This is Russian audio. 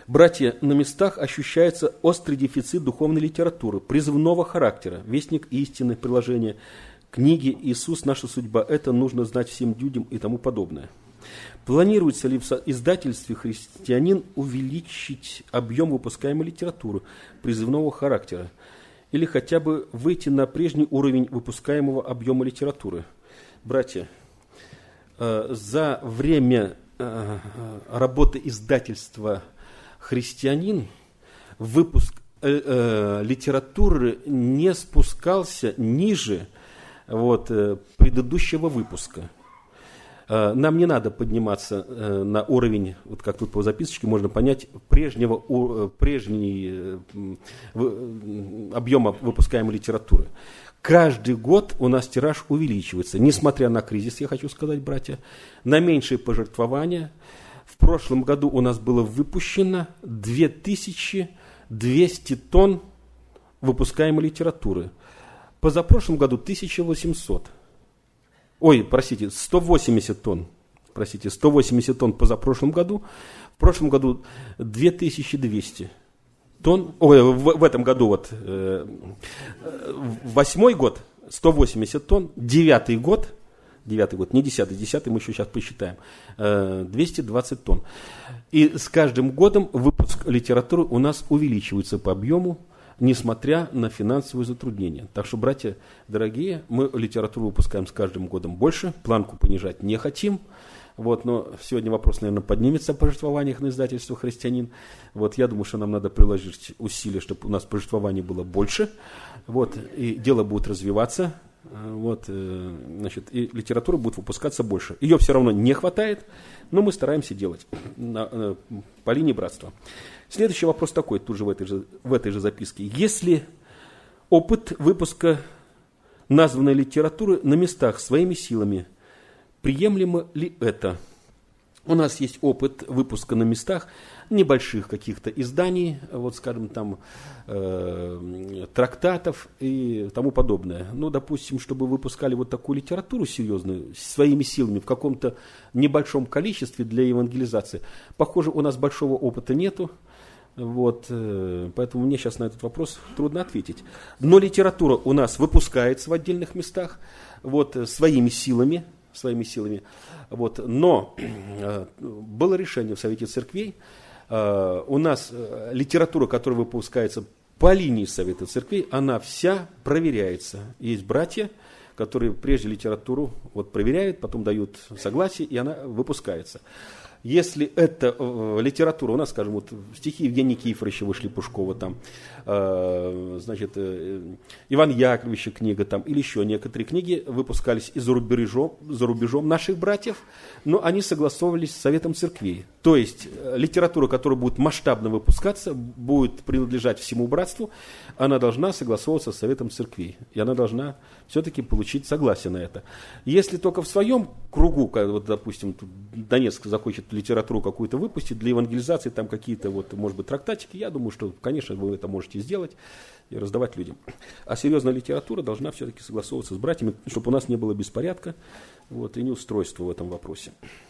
Братья, на местах ощущается острый дефицит духовной литературы, призывного характера, вестник истины, приложение, книги «Иисус. Наша судьба». Это нужно знать всем людям и тому подобное. Планируется ли в издательстве «Христианин» увеличить объем выпускаемой литературы призывного характера или хотя бы выйти на прежний уровень выпускаемого объема литературы? Братья, за время работы издательства «Христианин» выпуск литературы не спускался ниже предыдущего выпуска. Нам не надо подниматься на уровень, вот как тут по записочке можно понять, прежнего объема выпускаемой литературы. Каждый год у нас тираж увеличивается, несмотря на кризис, я хочу сказать, братья, на меньшие пожертвования. В прошлом году у нас было выпущено 2200 тонн выпускаемой литературы. Позапрошлом году 1800. 180 тонн. 180 тонн позапрошлом году. В прошлом году 2200 тонн. В этом году восьмой год 180 тонн. Девятый год, не 10-й, 10-й мы еще сейчас посчитаем, 220 тонн. И с каждым годом выпуск литературы у нас увеличивается по объему, несмотря на финансовые затруднения. Так что, братья дорогие, мы литературу выпускаем с каждым годом больше, планку понижать не хотим. Но сегодня вопрос, наверное, поднимется о пожертвованиях на издательство «Христианин». Я думаю, что нам надо приложить усилия, чтобы у нас пожертвований было больше. И дело будет развиваться. И литература будет выпускаться больше. Ее все равно не хватает, но мы стараемся делать по линии братства. Следующий вопрос такой, тут же в этой же записке. Если опыт выпуска названной литературы на местах своими силами, приемлемо ли это? У нас есть опыт выпуска на местах небольших каких-то изданий, трактатов и тому подобное. Допустим, чтобы выпускали такую литературу серьезную, своими силами, в каком-то небольшом количестве для евангелизации, похоже, у нас большого опыта нету. Поэтому мне сейчас на этот вопрос трудно ответить. Но литература у нас выпускается в отдельных местах, своими силами. Но было решение в Совете Церквей. У нас литература, которая выпускается по линии Совета Церквей, она вся проверяется. Есть братья, которые прежде литературу проверяют, потом дают согласие, и она выпускается. Если это литература, у нас, скажем, стихи Евгения Никифоровича вышли, Пушкова, Иван Яковлевича книга, или еще некоторые книги выпускались и за рубежом наших братьев, но они согласовывались с Советом Церквей. То есть литература, которая будет масштабно выпускаться, будет принадлежать всему братству, она должна согласовываться с Советом Церквей, и она должна все-таки получить согласие на это. Если только в своем кругу, допустим, Донецк захочет литературу какую-то выпустить, для евангелизации там какие-то, может быть, трактатики, я думаю, что, конечно, вы это можете сделать и раздавать людям. А серьезная литература должна все-таки согласовываться с братьями, чтобы у нас не было беспорядка и неустройства в этом вопросе.